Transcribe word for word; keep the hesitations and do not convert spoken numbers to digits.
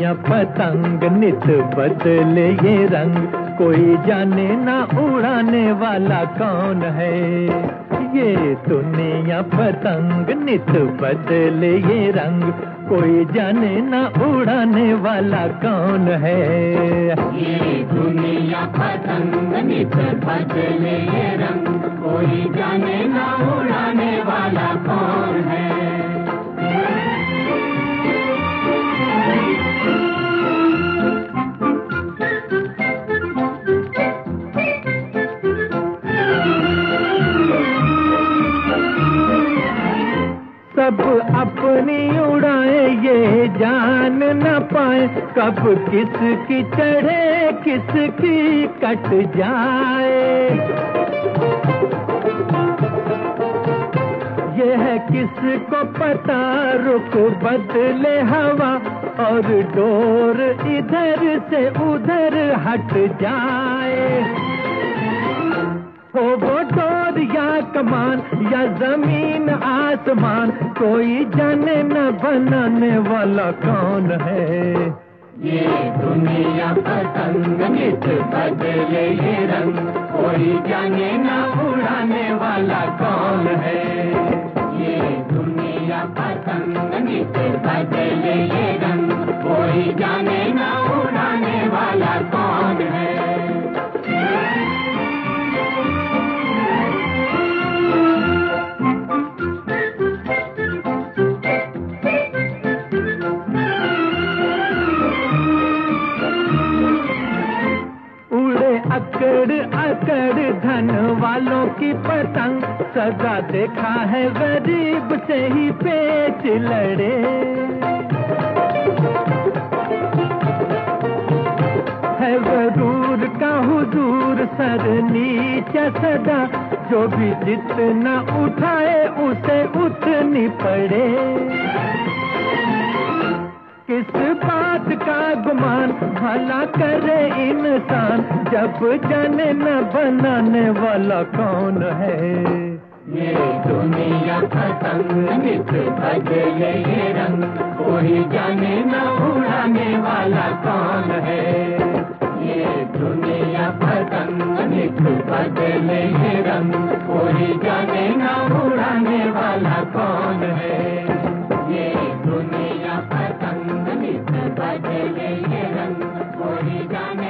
दुनिया पतंग नित बदले ये रंग, कोई जाने ना उड़ाने वाला कौन है। ये दुनिया पतंग नित बदले ये रंग, कोई जाने ना उड़ाने वाला कौन है। ये दुनिया पतंग नित बदले ये रंग, कोई जाने ना उड़ाने वाला कौन है। सब अपनी उड़ाए ये जान न पाए, कब किसकी चढ़े किसकी कट जाए। ये है किसको पता रुख बदले हवा, और डोर इधर से उधर हट जाए। हो वो डोर या कमान या जमीन आसमान, कोई जाने न बनाने वाला कौन है। ये दुनिया पतंग नित बदले ये रंग, कोई जाने न उड़ाने वाला कौन है। ये दुनिया पतंग नित बदले ये रंग, कोई जाने न उड़ाने वाला कौन है। अकड़ अकड़ धन वालों की पतंग, सदा देखा है गरीब से ही पेच लड़े। है गरूर का हुजूर सर नीचा सदा, जो भी जितना उठाए उसे उतनी पड़े। किस बात का गुमान भला करे इंसान, जब जाने न बनाने वाला कौन है। ये दुनिया पतंग नित बदले ये रंग, कोई जाने न उड़ाने वाला कौन है। ये दुनिया पतंग नित बदले ये रंग, कोई जाने न उड़ाने वाला कौन है। ये दुनिया पतंग नित बदले ये रंग, कोई जाने